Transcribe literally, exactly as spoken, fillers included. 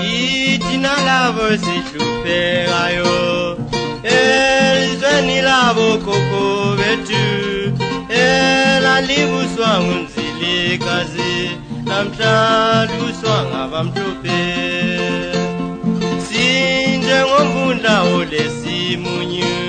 Itina lavo si chupegayo Elzweni lavo koko vetu Ela livu swangunzili kazi Namtadu swanga vamtupe Sinje ngombunda ole simunyu